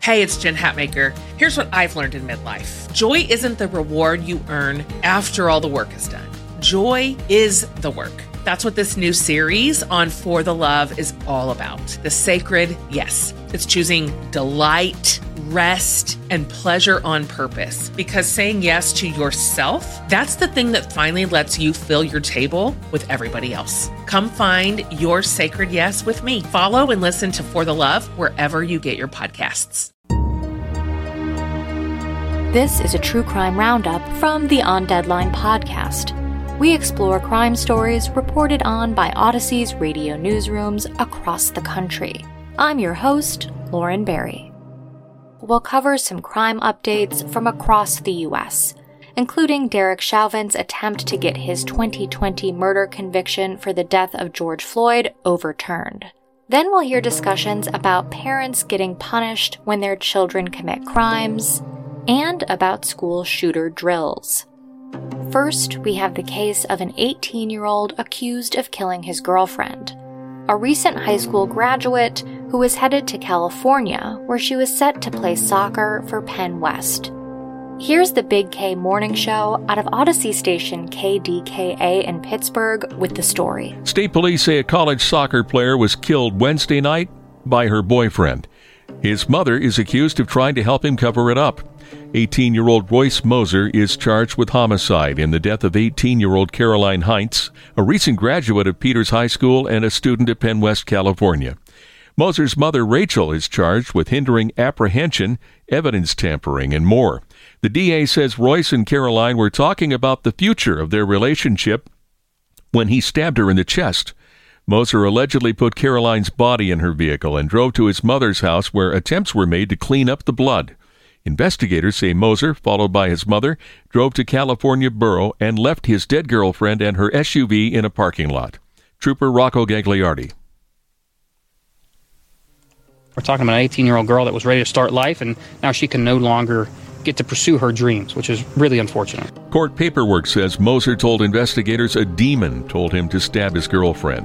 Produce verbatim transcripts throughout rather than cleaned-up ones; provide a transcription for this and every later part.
Hey, it's Jen Hatmaker. Here's what I've learned in midlife. Joy isn't the reward you earn after all the work is done. Joy is the work. That's what this new series on For the Love is all about. The sacred yes. It's choosing delight, rest, and pleasure on purpose. Because saying yes to yourself, that's the thing that finally lets you fill your table with everybody else. Come find your sacred yes with me. Follow and listen to For the Love wherever you get your podcasts. This is a true crime roundup from the On Deadline podcast. We explore crime stories reported on by Odyssey's radio newsrooms across the country. I'm your host, Lauren Barry. We'll cover some crime updates from across the U S, including Derek Chauvin's attempt to get his twenty twenty murder conviction for the death of George Floyd overturned. Then we'll hear discussions about parents getting punished when their children commit crimes, and about school shooter drills. First, we have the case of an eighteen-year-old accused of killing his girlfriend, a recent high school graduate who was headed to California, where she was set to play soccer for Penn West. Here's the Big K Morning Show out of Odyssey station K D K A in Pittsburgh with the story. State police say a college soccer player was killed Wednesday night by her boyfriend. His mother is accused of trying to help him cover it up. eighteen-year-old Royce Moser is charged with homicide in the death of eighteen-year-old Caroline Heinz, a recent graduate of Peters High School and a student at Penn West, California. Moser's mother, Rachel, is charged with hindering apprehension, evidence tampering, and more. The D A says Royce and Caroline were talking about the future of their relationship when he stabbed her in the chest. Moser allegedly put Caroline's body in her vehicle and drove to his mother's house where attempts were made to clean up the blood. Investigators say Moser, followed by his mother, drove to California Borough and left his dead girlfriend and her S U V in a parking lot. Trooper Rocco Gagliardi. We're talking about an eighteen-year-old girl that was ready to start life, and now she can no longer get to pursue her dreams, which is really unfortunate. Court paperwork says Moser told investigators a demon told him to stab his girlfriend.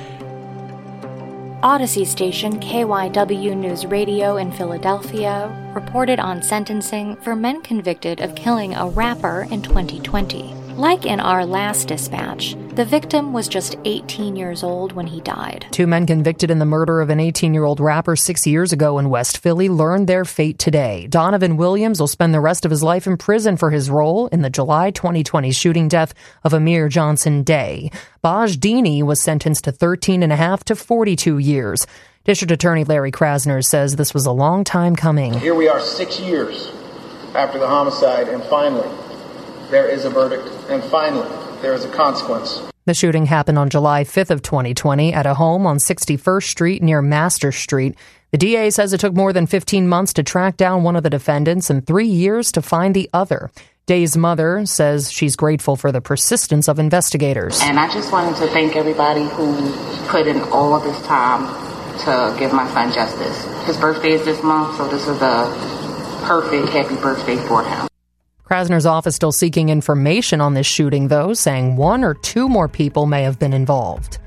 Odyssey station K Y W News Radio in Philadelphia reported on sentencing for men convicted of killing a rapper in twenty twenty. Like in our last dispatch, the victim was just eighteen years old when he died. Two men convicted in the murder of an eighteen-year-old rapper six years ago in West Philly learned their fate today. Donovan Williams will spend the rest of his life in prison for his role in the July twenty twenty shooting death of Amir Johnson Day. Baj Dini was sentenced to thirteen and a half to forty-two years. District Attorney Larry Krasner says this was a long time coming. Here we are six years after the homicide, and finally, there is a verdict, and finally, there is a consequence. The shooting happened on July fifth of twenty twenty at a home on sixty-first Street near Master Street. The D A says it took more than fifteen months to track down one of the defendants and three years to find the other. Day's mother says she's grateful for the persistence of investigators. And I just wanted to thank everybody who put in all of this time to give my son justice. His birthday is this month, so this is a perfect happy birthday for him. Krasner's office still seeking information on this shooting, though, saying one or two more people may have been involved.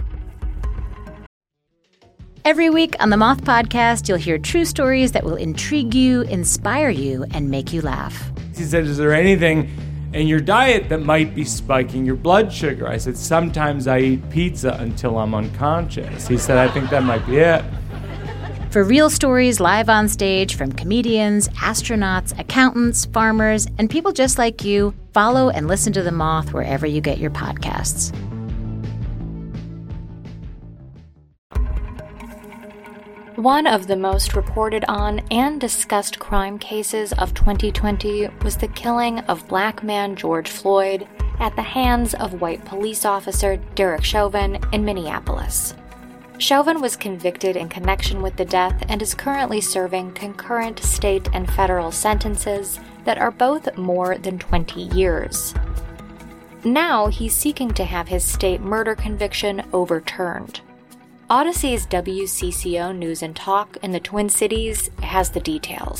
Every week on the Moth Podcast, you'll hear true stories that will intrigue you, inspire you, and make you laugh. He said, is there anything in your diet that might be spiking your blood sugar? I said, sometimes I eat pizza until I'm unconscious. He said, I think that might be it. For real stories live on stage from comedians, astronauts, accountants, farmers, and people just like you, follow and listen to The Moth wherever you get your podcasts. One of the most reported on and discussed crime cases of twenty twenty was the killing of black man George Floyd at the hands of white police officer Derek Chauvin in Minneapolis. Chauvin was convicted in connection with the death and is currently serving concurrent state and federal sentences that are both more than twenty years. Now he's seeking to have his state murder conviction overturned. Odyssey's W C C O News and Talk in the Twin Cities has the details.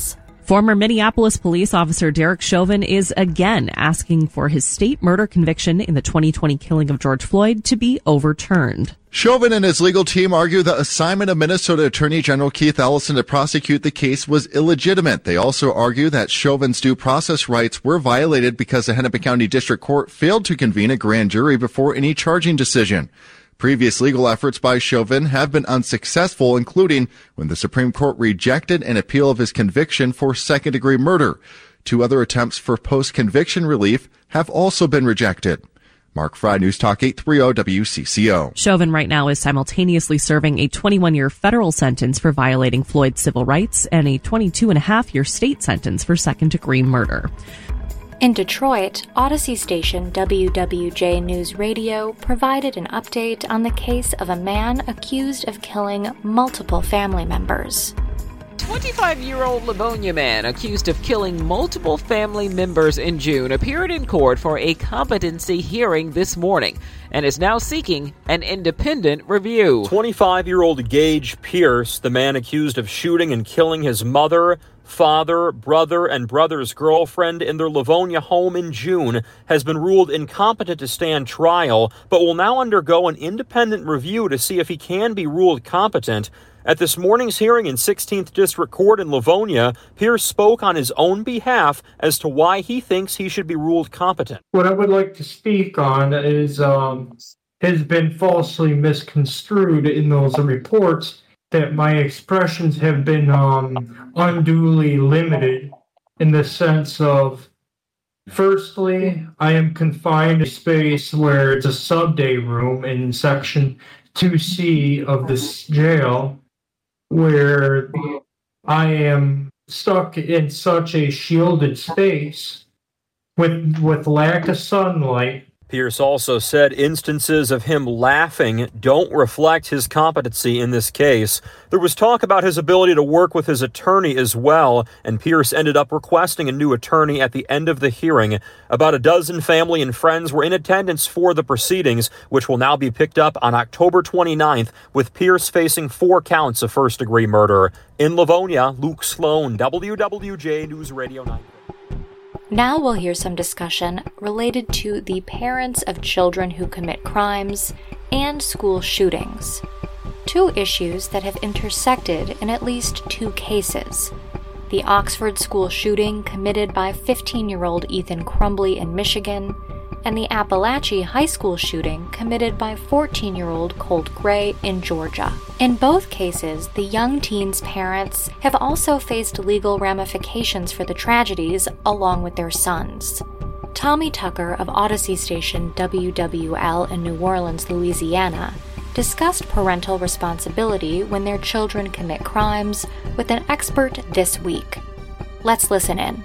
Former Minneapolis police officer Derek Chauvin is again asking for his state murder conviction in the twenty twenty killing of George Floyd to be overturned. Chauvin and his legal team argue the assignment of Minnesota Attorney General Keith Ellison to prosecute the case was illegitimate. They also argue that Chauvin's due process rights were violated because the Hennepin County District Court failed to convene a grand jury before any charging decision. Previous legal efforts by Chauvin have been unsuccessful, including when the Supreme Court rejected an appeal of his conviction for second-degree murder. Two other attempts for post-conviction relief have also been rejected. Mark Fry, News Talk eight thirty W C C O. Chauvin right now is simultaneously serving a twenty-one-year federal sentence for violating Floyd's civil rights and a twenty-two and a half year state sentence for second-degree murder. In Detroit, Odyssey station W W J News Radio provided an update on the case of a man accused of killing multiple family members. twenty-five-year-old Livonia man accused of killing multiple family members in June appeared in court for a competency hearing this morning and is now seeking an independent review. twenty-five-year-old Gage Pierce, the man accused of shooting and killing his mother, father, brother, and brother's girlfriend in their Livonia home in June, has been ruled incompetent to stand trial, but will now undergo an independent review to see if he can be ruled competent. At this morning's hearing in sixteenth District Court in Livonia, Pierce spoke on his own behalf as to why he thinks he should be ruled competent. What I would like to speak on is um, has been falsely misconstrued in those reports, that my expressions have been um, unduly limited in the sense of, firstly, I am confined to a space where it's a sub-day room in Section two C of this jail, where I am stuck in such a shielded space with with lack of sunlight. Pierce also said instances of him laughing don't reflect his competency in this case. There was talk about his ability to work with his attorney as well, and Pierce ended up requesting a new attorney at the end of the hearing. About a dozen family and friends were in attendance for the proceedings, which will now be picked up on October twenty-ninth, with Pierce facing four counts of first-degree murder. In Livonia, Luke Sloan, W W J News Radio nine. Now we'll hear some discussion related to the parents of children who commit crimes and school shootings. Two issues that have intersected in at least two cases. The Oxford school shooting committed by fifteen-year-old Ethan Crumbley in Michigan, and the Appalachia High School shooting committed by fourteen-year-old Colt Gray in Georgia. In both cases, the young teen's parents have also faced legal ramifications for the tragedies along with their sons. Tommy Tucker of Odyssey station W W L in New Orleans, Louisiana, discussed parental responsibility when their children commit crimes with an expert this week. Let's listen in.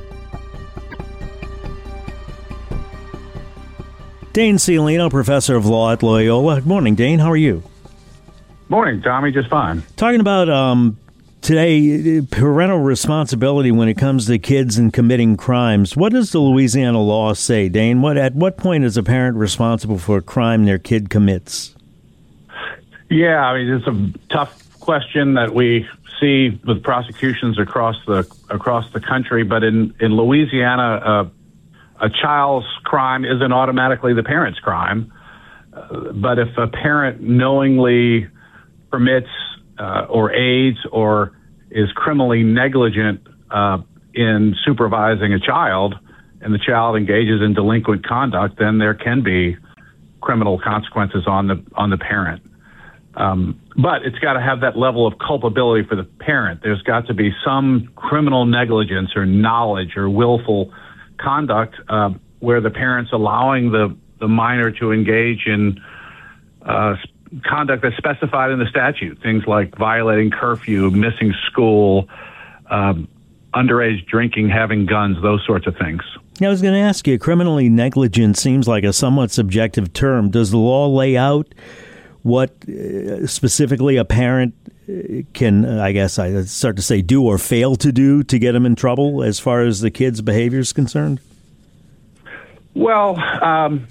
Dane Ciolino, professor of law at Loyola. Good morning, Dane. How are you? Morning, Tommy. Just fine. Talking about um, today, parental responsibility when it comes to kids and committing crimes. What does the Louisiana law say, Dane? What at what point is a parent responsible for a crime their kid commits? Yeah, I mean, it's a tough question that we see with prosecutions across the across the country. But in in Louisiana, uh, a child's crime isn't automatically the parent's crime. Uh, but if a parent knowingly permits uh, or aids or is criminally negligent uh, in supervising a child, and the child engages in delinquent conduct, then there can be criminal consequences on the on the parent. Um, but it's got to have that level of culpability for the parent. There's got to be some criminal negligence or knowledge or willful conduct uh, where the parent's allowing the, the minor to engage in uh, conduct that's specified in the statute, things like violating curfew, missing school, um, underage drinking, having guns, those sorts of things. I was going to ask you, criminally negligent seems like a somewhat subjective term. Does the law lay out what uh, specifically a parent can, uh, I guess I start to say, do or fail to do to get them in trouble as far as the kid's behavior is concerned? Well, um,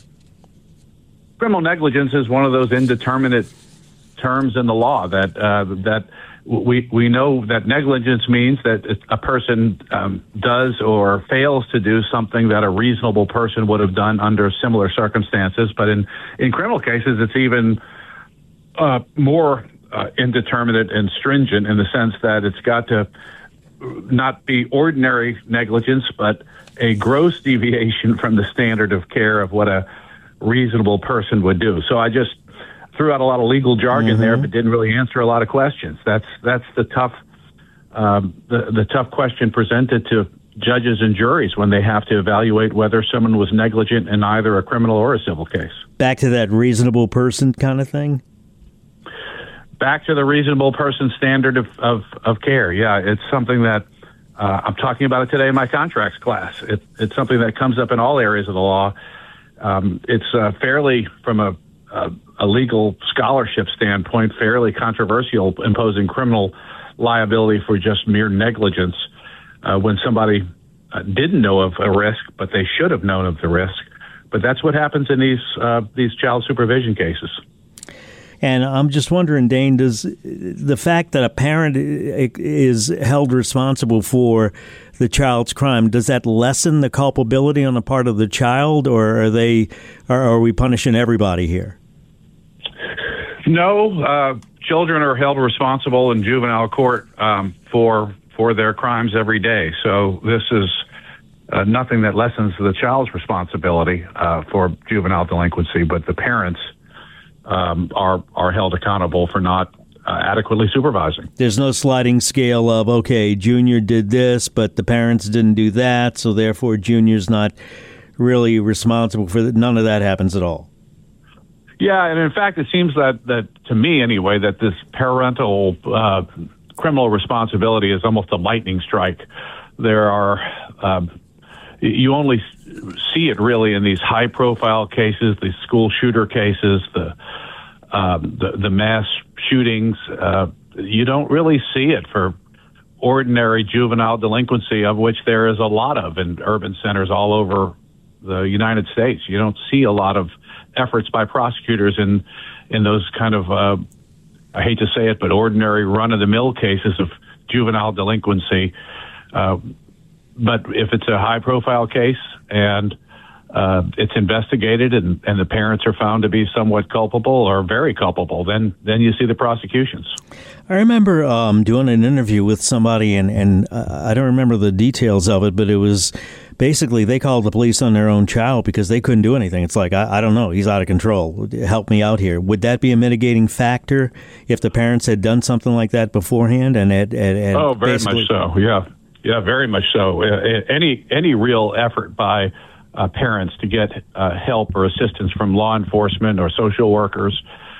criminal negligence is one of those indeterminate terms in the law that uh, that we we know that negligence means that a person um, does or fails to do something that a reasonable person would have done under similar circumstances. But in, in criminal cases, it's even uh, more uh, indeterminate and stringent in the sense that it's got to not be ordinary negligence, but a gross deviation from the standard of care of what a reasonable person would do. So I just threw out a lot of legal jargon mm-hmm. there, but didn't really answer a lot of questions. That's that's the tough um, the the tough question presented to judges and juries when they have to evaluate whether someone was negligent in either a criminal or a civil case. Back to that reasonable person kind of thing. Back to the reasonable person standard of of, of care. Yeah, it's something that uh, I'm talking about it today in my contracts class. It, it's something that comes up in all areas of the law. Um, it's uh, fairly from a Uh, a legal scholarship standpoint, fairly controversial, imposing criminal liability for just mere negligence uh, when somebody uh, didn't know of a risk, but they should have known of the risk. But that's what happens in these uh, these child supervision cases. And I'm just wondering, Dane, does the fact that a parent is held responsible for the child's crime, does that lessen the culpability on the part of the child, or are they, or are we punishing everybody here? No, uh, children are held responsible in juvenile court um, for for their crimes every day. So this is uh, nothing that lessens the child's responsibility uh, for juvenile delinquency, but the parents um, are are held accountable for not uh, adequately supervising. There's no sliding scale of, okay, Junior did this, but the parents didn't do that, so therefore Junior's not really responsible for that. None of that happens at all. Yeah, and in fact, it seems that, that to me anyway, that this parental uh, criminal responsibility is almost a lightning strike. There are, um, you only see it really in these high-profile cases, these school shooter cases, the um, the, the mass shootings. Uh, you don't really see it for ordinary juvenile delinquency, of which there is a lot of in urban centers all over the United States. You don't see a lot of efforts by prosecutors in in those kind of, uh, I hate to say it, but ordinary run-of-the-mill cases of juvenile delinquency. Uh, but if it's a high-profile case and uh, it's investigated and, and the parents are found to be somewhat culpable or very culpable, then then you see the prosecutions. I remember um, doing an interview with somebody, and, and uh, I don't remember the details of it, but it was basically they called the police on their own child because they couldn't do anything. It's like, I, I don't know, he's out of control. Help me out here. Would that be a mitigating factor if the parents had done something like that beforehand? And had, had, had Oh, very much so, yeah. Yeah, very much so. Uh, any, any real effort by uh, parents to get uh, help or assistance from law enforcement or social workers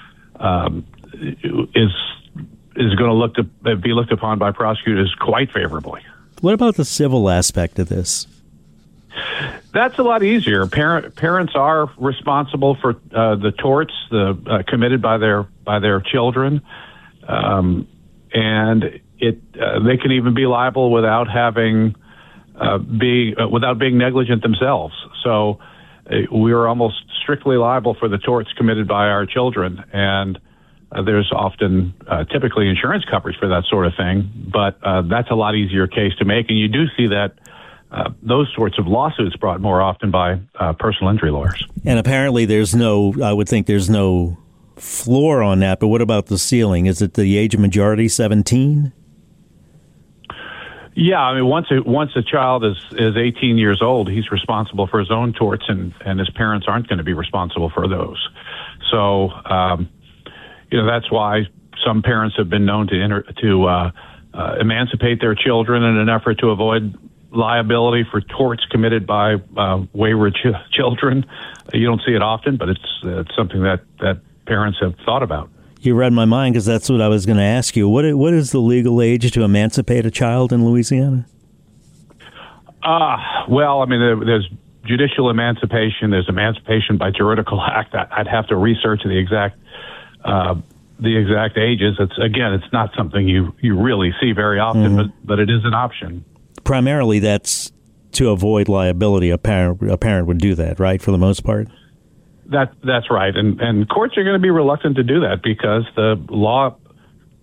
um, is is going to look to be looked upon by prosecutors quite favorably. What about the civil aspect of this? That's a lot easier. Parent, parents are responsible for uh, the torts the, uh, committed by their by their children, um, and it uh, they can even be liable without having uh, be uh, without being negligent themselves. So uh, we are almost strictly liable for the torts committed by our children, and uh, there's often uh, typically insurance coverage for that sort of thing. But uh, that's a lot easier case to make, and you do see that. Uh, those sorts of lawsuits brought more often by uh, personal injury lawyers. And apparently there's no, I would think there's no floor on that, but what about the ceiling? Is it the age of majority, seventeen? Yeah, I mean, once a, once a child is, is eighteen years old, he's responsible for his own torts, and, and his parents aren't going to be responsible for those. So, um, you know, that's why some parents have been known to, enter, to uh, uh, emancipate their children in an effort to avoid liability for torts committed by uh, wayward ch- children. You don't see it often, but it's, uh, it's something that, that parents have thought about. You read my mind, because that's what I was going to ask you. What What is the legal age to emancipate a child in Louisiana? Uh, well, I mean, there, there's judicial emancipation. There's emancipation by juridical act. I, I'd have to research the exact uh, the exact ages. It's again, it's not something you, you really see very often, mm-hmm. but but it is an option. Primarily, that's to avoid liability. A parent, a parent would do that, right, for the most part? That That's right. And, and courts are going to be reluctant to do that because the law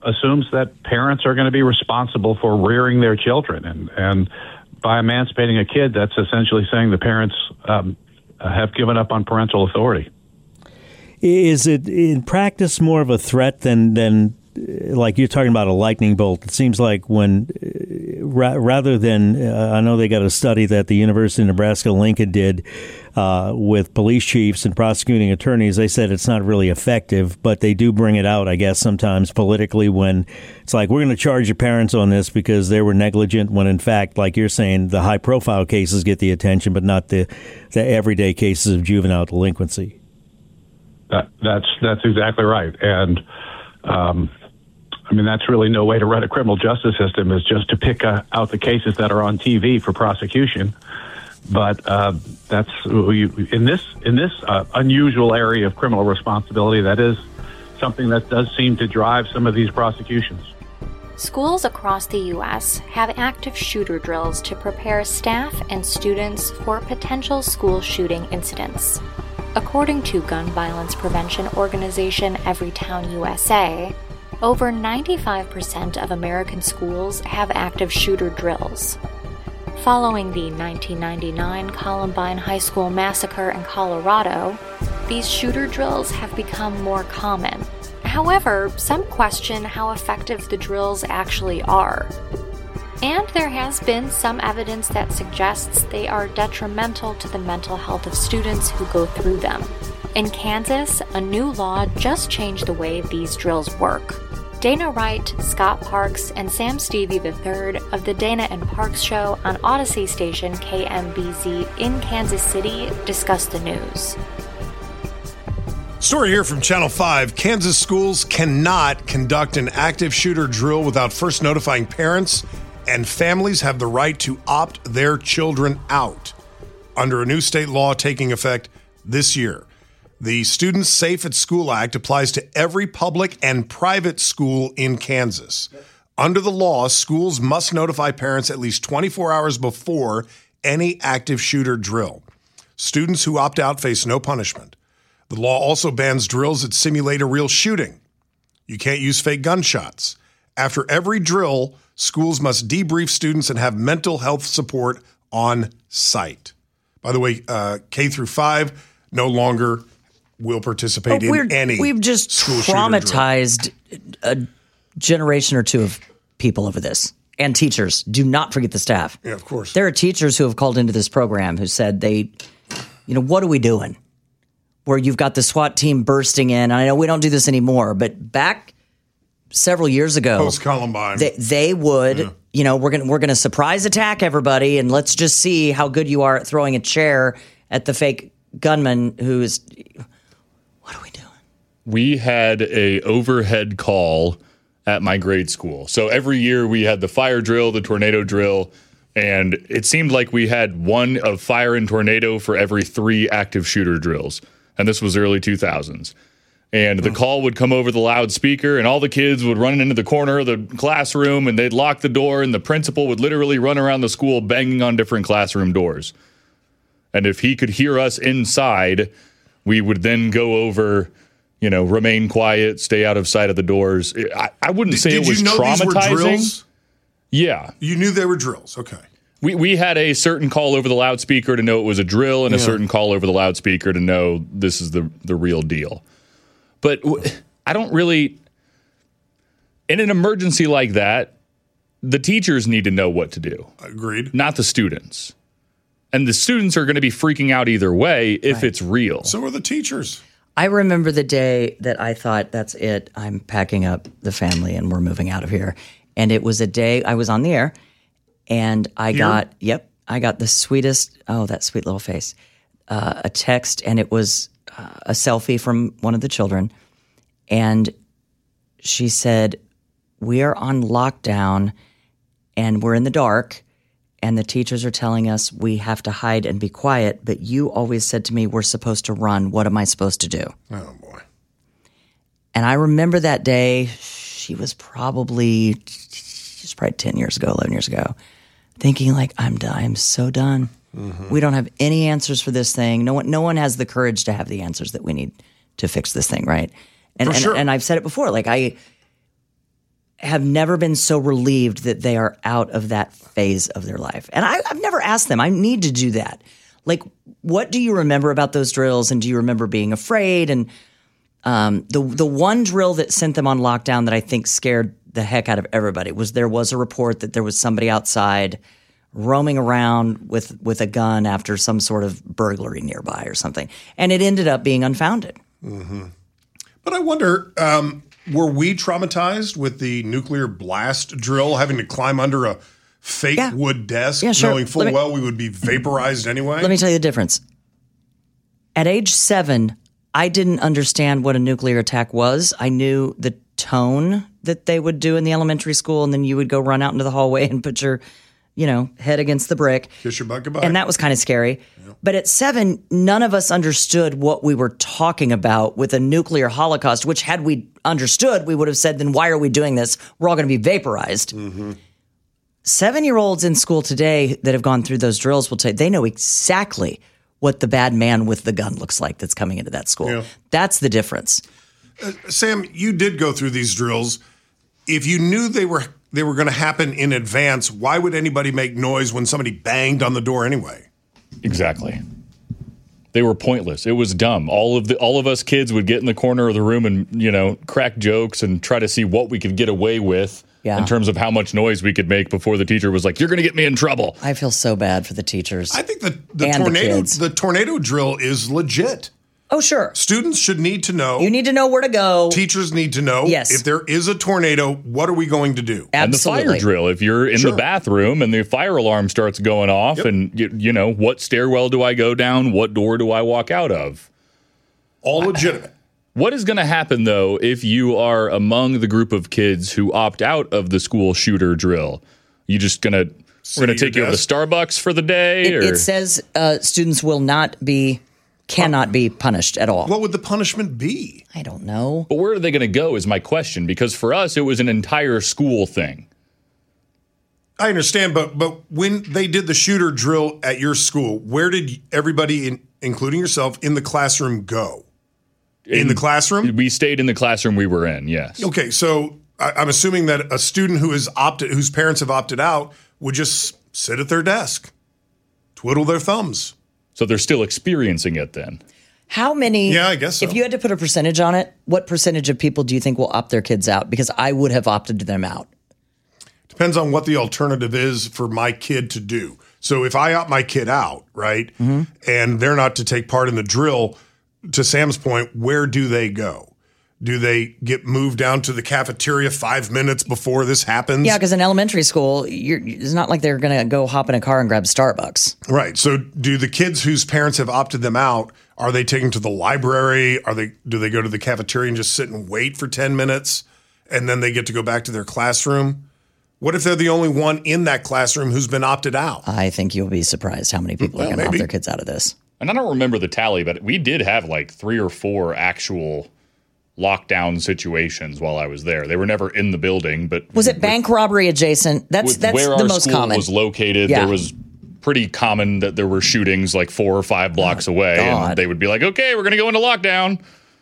assumes that parents are going to be responsible for rearing their children. And, and by emancipating a kid, that's essentially saying the parents um, have given up on parental authority. Is it in practice more of a threat than, than like you're talking about a lightning bolt? It seems like when ra- rather than, uh, I know they got a study that the University of Nebraska-Lincoln did uh, with police chiefs and prosecuting attorneys. They said it's not really effective, but they do bring it out, I guess, sometimes politically when it's like, we're going to charge your parents on this because they were negligent, when in fact, like you're saying, the high-profile cases get the attention, but not the, the everyday cases of juvenile delinquency. That, that's that's exactly right. And, um, I mean, that's really no way to run a criminal justice system, is just to pick uh, out the cases that are on T V for prosecution. But uh, that's in this in this uh, unusual area of criminal responsibility, that is something that does seem to drive some of these prosecutions. Schools across the U S have active shooter drills to prepare staff and students for potential school shooting incidents. According to gun violence prevention organization Everytown U S A, over ninety-five percent of American schools have active shooter drills. Following the nineteen ninety-nine Columbine High School massacre in Colorado, these shooter drills have become more common. However, some question how effective the drills actually are. And there has been some evidence that suggests they are detrimental to the mental health of students who go through them. In Kansas, a new law just changed the way these drills work. Dana Wright, Scott Parks, and Sam Stevie the third of the Dana and Parks Show on Odyssey station K M B Z in Kansas City discuss the news. Story here from Channel five. Kansas schools cannot conduct an active shooter drill without first notifying parents, and families have the right to opt their children out under a new state law taking effect this year. The Students Safe at School Act applies to every public and private school in Kansas. Under the law, schools must notify parents at least twenty-four hours before any active shooter drill. Students who opt out face no punishment. The law also bans drills that simulate a real shooting. You can't use fake gunshots. After every drill, schools must debrief students and have mental health support on site. By the way, uh, K through five no longer will participate in any We've just traumatized a generation or two of people over this. And teachers. Do not forget the staff. Yeah, of course. There are teachers who have called into this program who said they, you know, what are we doing? Where you've got the SWAT team bursting in. I know we don't do this anymore, but back several years ago, post-Columbine, they, they would, yeah. you know, we're gonna we're gonna surprise attack everybody, and let's just see how good you are at throwing a chair at the fake gunman who's. What are we doing? We had a overhead call at my grade school. So every year we had the fire drill, the tornado drill, and it seemed like we had one of fire and tornado for every three active shooter drills. And this was early two thousands. And the call would come over the loudspeaker, and all the kids would run into the corner of the classroom, and they'd lock the door, and the principal would literally run around the school banging on different classroom doors. And if he could hear us inside, we would then go over, you know, remain quiet, stay out of sight of the doors. I, I wouldn't say Did it was you know traumatizing. These were drills? Yeah. You knew they were drills. Okay. We we had a certain call over the loudspeaker to know it was a drill, and yeah. a certain call over the loudspeaker to know this is the, the real deal. But w- I don't really, in an emergency like that, the teachers need to know what to do. Agreed. Not the students. And the students are going to be freaking out either way if right. it's real. So are the teachers. I remember the day that I thought, that's it. I'm packing up the family and we're moving out of here. And it was a day I was on the air. And I Here? got, yep, I got the sweetest, oh, that sweet little face, uh, a text, and it was uh, a selfie from one of the children. And she said, we are on lockdown, and we're in the dark, and the teachers are telling us we have to hide and be quiet, but you always said to me, we're supposed to run. What am I supposed to do? Oh, boy. And I remember that day, she was probably, she was probably ten years ago, eleven years ago. Thinking like, I'm done. I'm so done. Mm-hmm. We don't have any answers for this thing. No one, no one has the courage to have the answers that we need to fix this thing, right? And for and, sure. and I've said it before. Like I, have never been so relieved that they are out of that phase of their life. And I, I've never asked them. I need to do that. Like, what do you remember about those drills? And do you remember being afraid? And um, the the one drill that sent them on lockdown that I think scared the heck out of everybody was there was a report that there was somebody outside roaming around with, with a gun after some sort of burglary nearby or something. And it ended up being unfounded. Mm-hmm. But I wonder, um, were we traumatized with the nuclear blast drill, having to climb under a fake Yeah. wood desk, Yeah, sure. knowing full Let me- well we would be vaporized anyway? Let me tell you the difference. At age seven, I didn't understand what a nuclear attack was. I knew the tone that they would do in the elementary school, and then you would go run out into the hallway and put your, you know, head against the brick. Kiss your butt goodbye. And that was kind of scary. But at seven, none of us understood what we were talking about with a nuclear holocaust, which had we understood, we would have said, then why are we doing this? We're all going to be vaporized. Mm-hmm. Seven-year-olds in school today that have gone through those drills will tell you, they know exactly what the bad man with the gun looks like that's coming into that school. Yeah. That's the difference. Uh, Sam, you did go through these drills. If you knew they were they were going to happen in advance, why would anybody make noise when somebody banged on the door anyway? Exactly. They were pointless. It was dumb. All of the all of us kids would get in the corner of the room and, you know, crack jokes and try to see what we could get away with Yeah. in terms of how much noise we could make before the teacher was like, "You're going to get me in trouble." I feel so bad for the teachers. I think the, the and tornado the kids. the tornado drill is legit. Oh, sure. Students should need to know. You need to know where to go. Teachers need to know. Yes. If there is a tornado, what are we going to do? And the fire drill. If you're in Sure. the bathroom and the fire alarm starts going off, Yep. and you, you know, what stairwell do I go down? What door do I walk out of? All legitimate. What is going to happen, though, if you are among the group of kids who opt out of the school shooter drill? You just going to we're going to take you over to Starbucks for the day? It, or? it says uh, students will not be, cannot be punished at all. What would the punishment be? I don't know. But where are they going to go is my question, because for us, it was an entire school thing. I understand, but but when they did the shooter drill at your school, where did everybody, in, including yourself, in the classroom go? In, the classroom? We stayed in the classroom we were in, yes. Okay, so I, I'm assuming that a student who is opted, whose parents have opted out, would just sit at their desk, twiddle their thumbs. So they're still experiencing it then. How many? Yeah, I guess so. If you had to put a percentage on it, what percentage of people do you think will opt their kids out? Because I would have opted them out. Depends on what the alternative is for my kid to do. So if I opt my kid out, right, Mm-hmm. and they're not to take part in the drill, to Sam's point, where do they go? Do they get moved down to the cafeteria five minutes before this happens? Yeah, because in elementary school, you're, it's not like they're going to go hop in a car and grab Starbucks. Right. So do the kids whose parents have opted them out, are they taken to the library? Are they do they go to the cafeteria and just sit and wait for ten minutes and then they get to go back to their classroom? What if they're the only one in that classroom who's been opted out? I think you'll be surprised how many people Well, are going to opt maybe. their kids out of this. And I don't remember the tally, but we did have like three or four actual lockdown situations while I was there. They were never in the building, but Was it bank robbery adjacent? That's with that's where the our most school common. was located, Yeah. there was pretty common that there were shootings like four or five blocks away, God. and they would be like, "Okay, we're going to go into lockdown."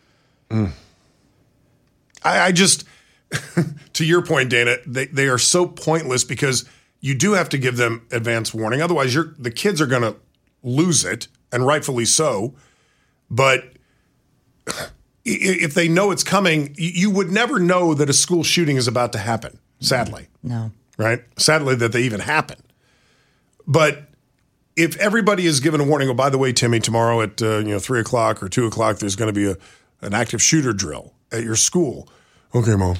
I, I just, to your point, Dana, they, they are so pointless because you do have to give them advance warning. Otherwise, you're, the kids are going to lose it, and rightfully so. But i- if they know it's coming, you, you would never know that a school shooting is about to happen, sadly. No. Right? Sadly that they even happen. But if everybody is given a warning, oh, by the way, Timmy, tomorrow at uh, you know three o'clock or two o'clock, there's going to be a an active shooter drill at your school. Okay, Mom.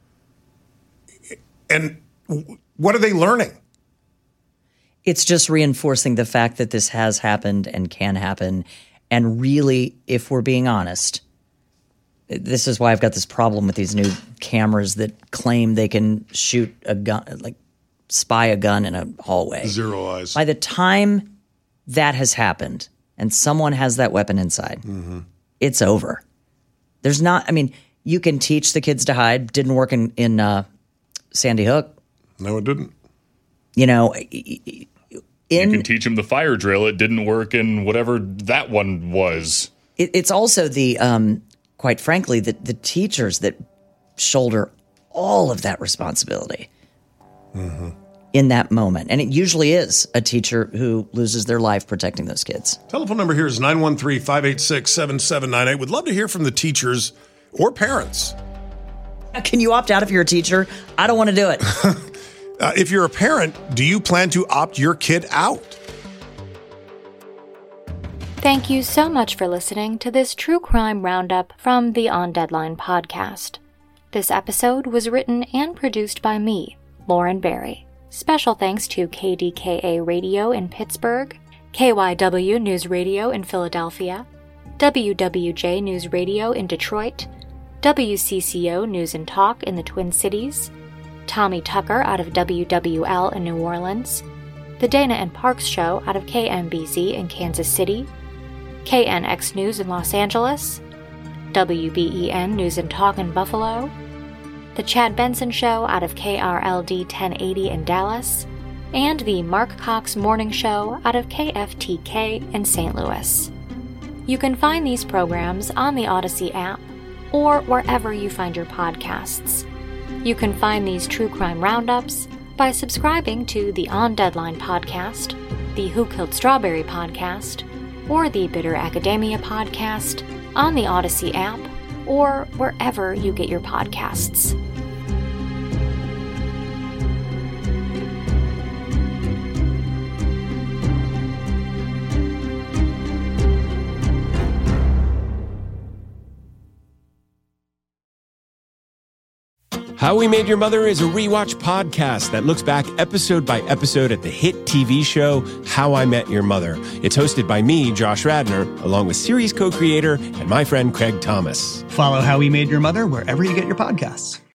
And w- what are they learning? It's just reinforcing the fact that this has happened and can happen. And really, if we're being honest, this is why I've got this problem with these new cameras that claim they can shoot a gun, like spy a gun in a hallway. Zero eyes. By the time that has happened and someone has that weapon inside, Mm-hmm. it's over. There's not, I mean, you can teach the kids to hide. Didn't work in, in uh, Sandy Hook. No, it didn't. You know, You in can teach them the fire drill. It didn't work in whatever that one was. it, it's also the, um, quite frankly, the, the teachers that shoulder all of that responsibility Mm-hmm. in that moment. And it usually is a teacher who loses their life protecting those kids. Telephone number here is nine one three, five eight six, seven seven nine eight. Would love to hear from the teachers or parents. Can you opt out if you're a teacher? I don't want to do it. uh, if you're a parent, do you plan to opt your kid out? Thank you so much for listening to this true crime roundup from the On Deadline podcast. This episode was written and produced by me, Lauren Barry. Special thanks to K D K A Radio in Pittsburgh, K Y W News Radio in Philadelphia, W W J News Radio in Detroit, W C C O News and Talk in the Twin Cities, Tommy Tucker out of W W L in New Orleans, The Dana and Parks Show out of K M B Z in Kansas City, K N X News in Los Angeles, W B E N News and Talk in Buffalo, The Chad Benson Show out of K R L D ten eighty in Dallas, and the Mark Cox Morning Show out of K F T K in Saint Louis. You can find these programs on the Odyssey app or wherever you find your podcasts. You can find these true crime roundups by subscribing to the On Deadline podcast, the Who Killed Strawberry podcast, or the Bitter Academia podcast on the Odyssey app or wherever you get your podcasts. How We Made Your Mother is a rewatch podcast that looks back episode by episode at the hit T V show How I Met Your Mother. It's hosted by me, Josh Radnor, along with series co-creator and my friend Craig Thomas. Follow How We Made Your Mother wherever you get your podcasts.